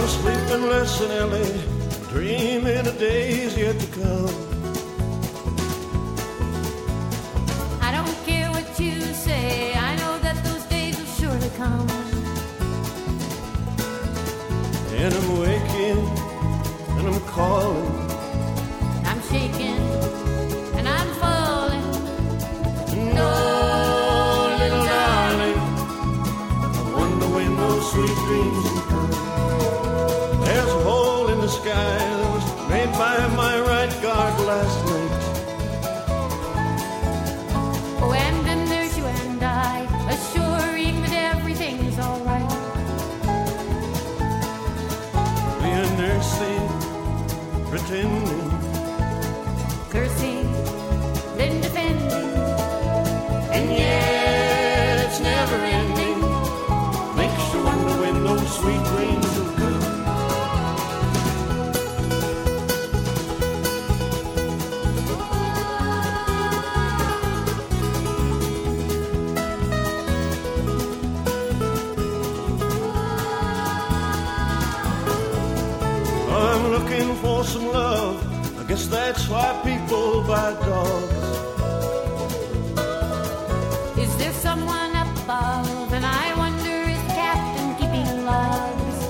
sleeping less than Ellie, dreaming of days yet to come. I don't care what you say, I know that those days will surely come. And I'm waking, and I'm calling, I'm shaking, and I'm falling. no, little darling, I wonder when those sweet dreams will come. There's a hole in the sky that was made by my right guard last night. Oh, and then there's you and I, assuring that everything is all right. We are nursing, pretending, Cursing, then defending, and yet it's never ending. Makes you wonder when those sweet dreams will come. I'm looking for some love. I guess that's why people buy dogs. is there someone up above? And I wonder, is the captain keeping logs?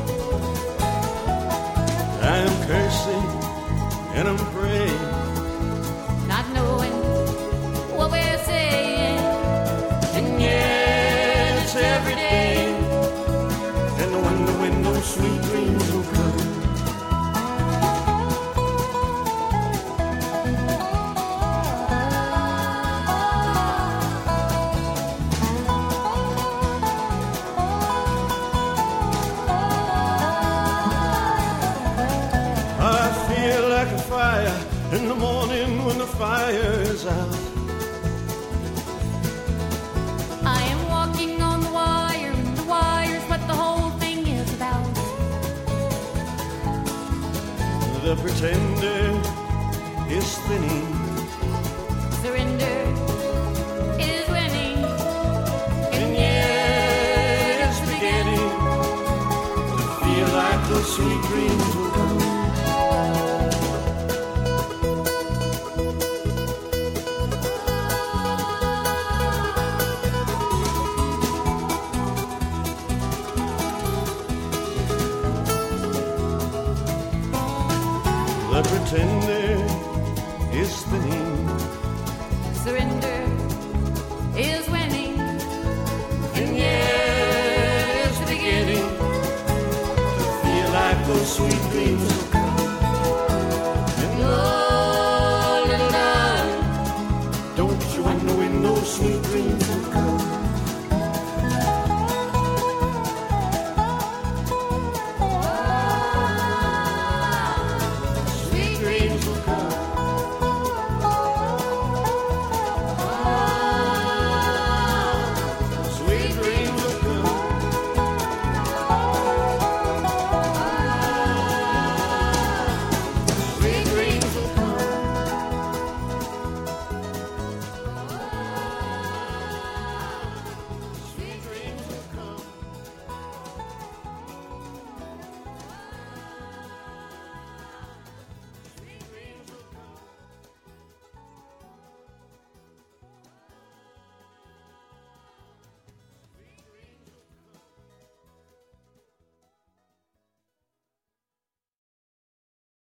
I'm cursing and I'm praying, Not knowing what we're saying. and yet it's every day. And I wonder when those sweet dreams will come. I feel like a fire in the morning when the fire is out. I am walking on the wire, and the wire's what the whole thing is about. The pretender is thinning, Surrender is winning. and yet it's beginning to feel like those sweet dreams will come. The pretender